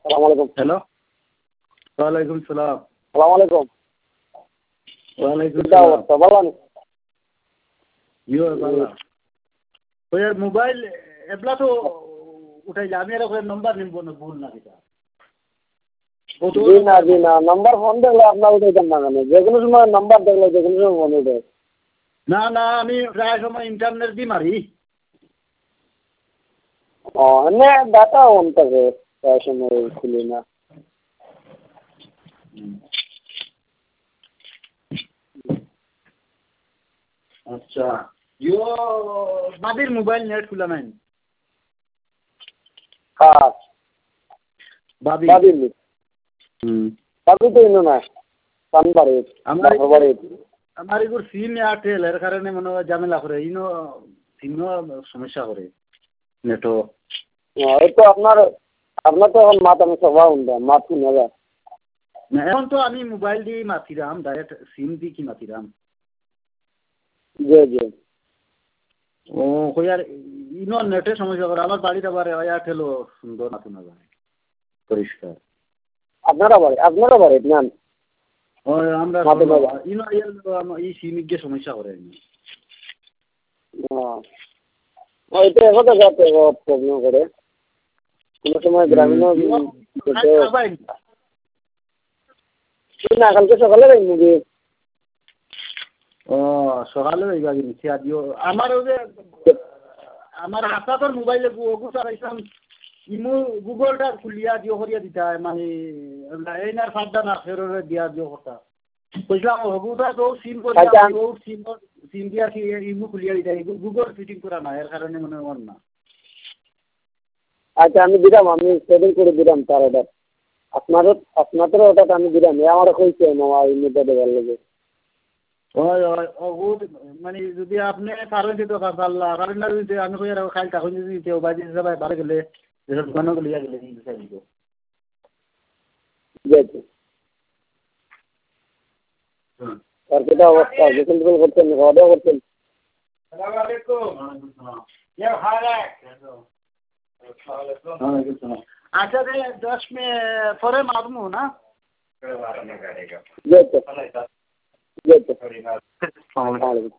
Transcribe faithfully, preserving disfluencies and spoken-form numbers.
আসসালামু আলাইকুম। হ্যালো ওয়ালাইকুম সালাম। আসসালামু আলাইকুম। ওয়ালাইকুম কিতা সালাম। অবস্থা ভালো আছেন? ইয়ো বালা ওই আর মোবাইল এবলা তো উঠাইলে আমি আর ওখানে নম্বর নিব না ভুল না কিতা জি না জি না নাম্বার ফোন দেখলে আপনার উঠাইতেন না কেন যে কোনো সময় নাম্বার দেখলে যে কোনো সময় ফোন উঠে। না না আমি প্রায় সময় ইন্টারনেট দিয়ে মারি। ও এমনি ডাটা অন থাকে প্রায় সময় খুলি না। আচ্ছা ইয়ো বাদির মোবাইল নেট খুলা নাই হ্যাঁ বাদি বাদি হুম বাদি তো ইনো না সানবারে আমার বাড়ি আমার এগুলো সিম এয়ারটেল এর কারণে মনে হয় ঝামেলা করে ইনো সিমও সমস্যা করে নেটও। এই তো আপনার আপনার তো এখন মাথা আমি সবাই উঠবে মাত শুনে যায়। না এখন তো আমি মোবাইল দিয়ে মাতিরাম ডাইরেক্ট সিম দিয়ে কি মাতিরাম। জি জি ও কই আর ইনো নেটের সমস্যা করে আমার বাড়িতে আবার এয়ারটেলও সুন্দর না শোনা যায় পরিষ্কার। আপনারা বাড়ি আপনারা বাড়ি নেন ওই আমরা মাথা নয় ইনো এই সিম গিয়ে সমস্যা করে ওই তো এখন যাতে প্রবলেম করে কোনো সময় গ্রামীণ না কালকে সকালে যাই মুভি। ও সকালে যাইবা কিনছি আদিও আমার ওই যে আমার হাতাতর মোবাইলে গুছাইছিলাম ইমু গুগলটা খুলিয়া দিও করিয়া দিতা মানে এই না সাবদা না ফেররে দিয়া দিও কথা বুঝলাম হগুটা তো সিম করিয়া ও সিম সিম দিয়া কি ইমু খুলিয়া দিতা গুগল ফিটিং করা না এর কারণে মনে হয় না। আচ্ছা আমি দিলাম আমি সেটিং করে দিলাম তার অর্ডার আপনারও আপনাদের অর্ডারটা আমি দিলাম আমার কইছে আমার ইমিডিয়েট দেওয়ার লাগে। ওই ওই ও মানে যদি আপনি পারেন তো পারলা কারণ না যদি আমি কই আর খাই তখন যদি কেউ বাজি সবাই বাড়ি গেলে যেসব দোকানও গেলে গেলে দিতে দিব। জি জি আর কিটা অবস্থা বিকেল বিকেল করছেন অর্ডার করছেন? আসসালামু আলাইকুম। ইয়া হালাক আচ্ছা রে দশ মিনিট পরে মারমু না। জি জি জি জি আসসালামু আলাইকুম।